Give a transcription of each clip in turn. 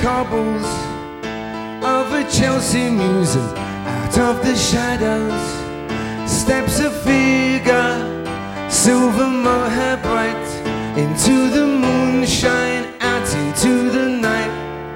cobbles of a Chelsea museum. Out of the shadows steps a figure, silver mohair bright, into the moonshine, out into the night.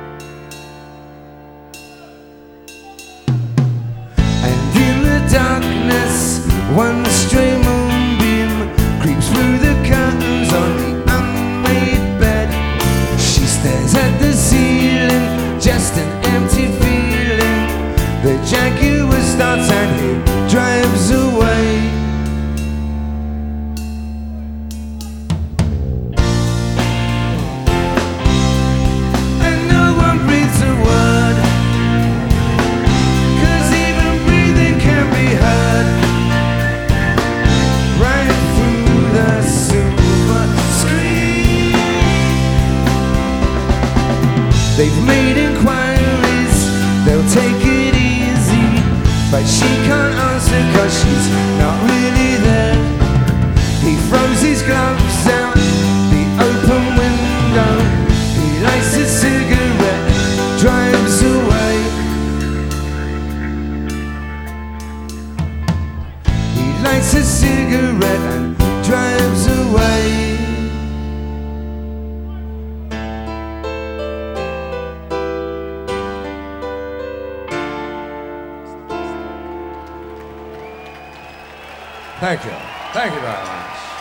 And in the darkness, one stray moonbeam creeps through the curtains on the unmade bed. She stares at the ceiling, just an empty feeling. The Jaguar starts and he drives away. And no one breathes a word, 'cause even breathing can be heard right through the silver screen. They've made inquiries, they'll take it easy, but she can't answer 'cause she's not really there. He throws his gloves out the open window. He lights a cigarette, drives away. He lights a cigarette and drives away. Thank you. Thank you very much.